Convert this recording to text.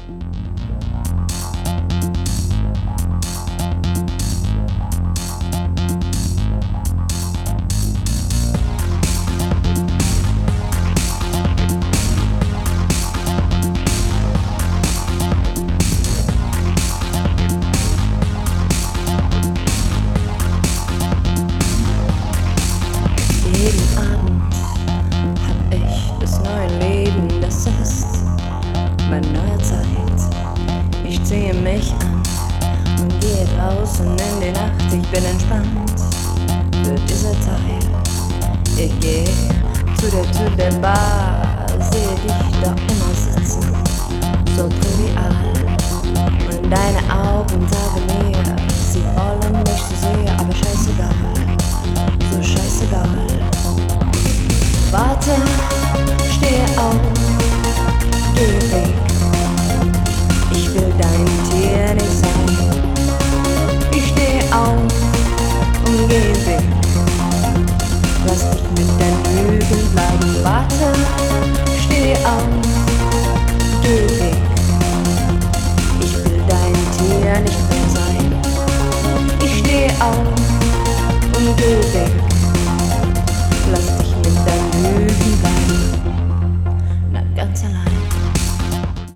Meine neue Zeit. Ich ziehe mich an und gehe draußen in die Nacht. Ich bin entspannt für diese Teil. Ich gehe zu der Tür der Bar, sehe dich da immer sitzen, so trivial. Und deine Augen sagen mir, sie wollen mich so sehr, aber scheißegal, so scheißegal. Warte, stehe auf, geh weg. Ich will dein Tier nicht sein. Ich stehe auf und geh weg.